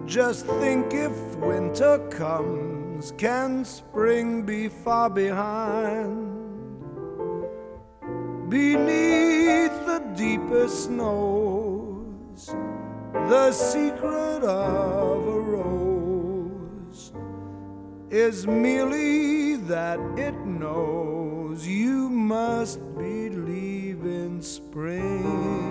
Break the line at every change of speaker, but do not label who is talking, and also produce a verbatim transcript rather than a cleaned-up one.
Just think, if winter comes, can spring be far behind? Beneath the deepest snows, the secret of a rose is merely that it knows you must believe in spring.